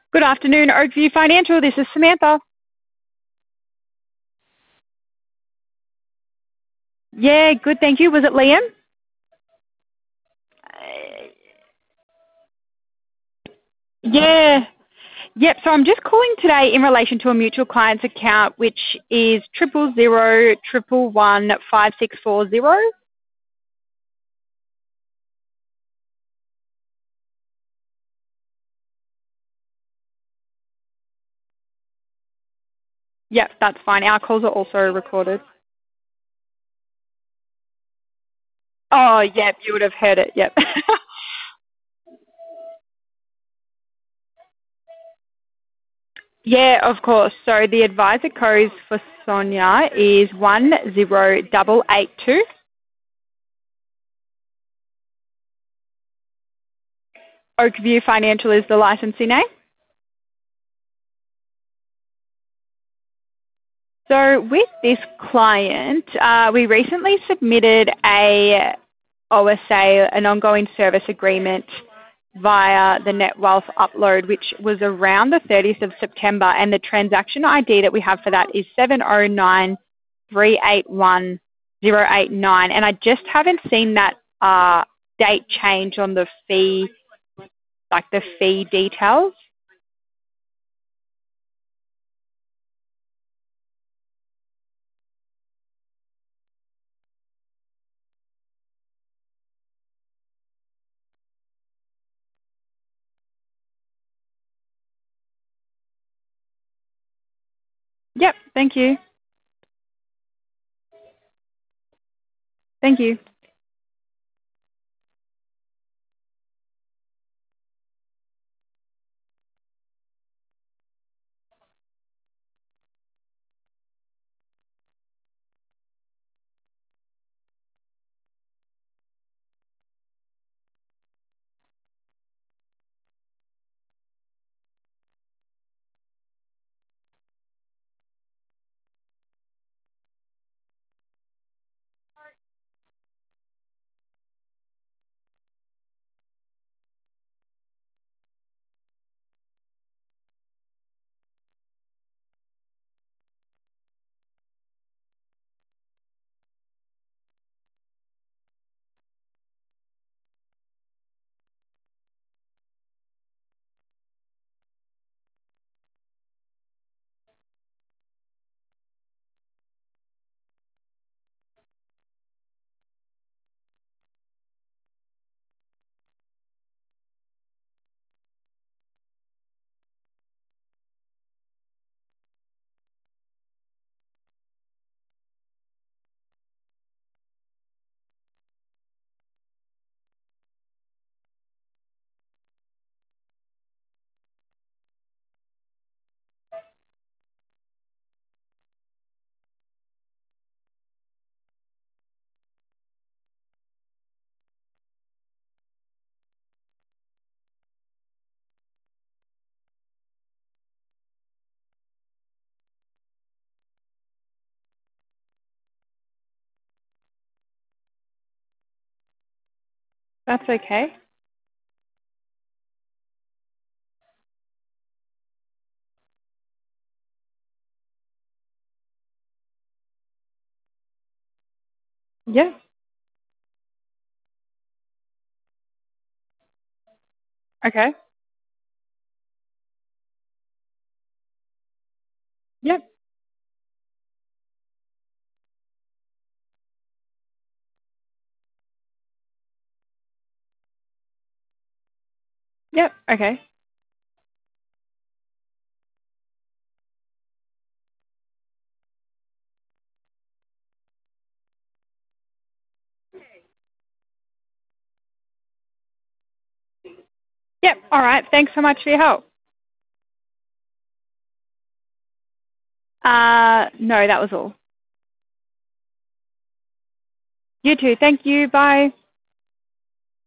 Good afternoon, Oakview Financial. This is Samantha. Yeah, good, thank you. Was it Liam? Yeah. Yep, so I'm just calling today in relation to a mutual client's account, which is 000111560. Yep, that's fine. Our calls are also recorded. Oh, yep, you would have heard it, yep. Yeah, of course. So the advisor code for Sonia is 10882. Oakview Financial is the licensee name. So with this client, we recently submitted a OSA, an ongoing service agreement via the Net Wealth upload, which was around the 30th of September, and the transaction ID that we have for that is 709381089, and I just haven't seen that date change on the fee, like the fee details. Yep, thank you. Thank you. That's okay. Yeah. Okay. Yep. Yep. Okay. Yep. All right. Thanks so much for your help. No, that was all. You too. Thank you. Bye.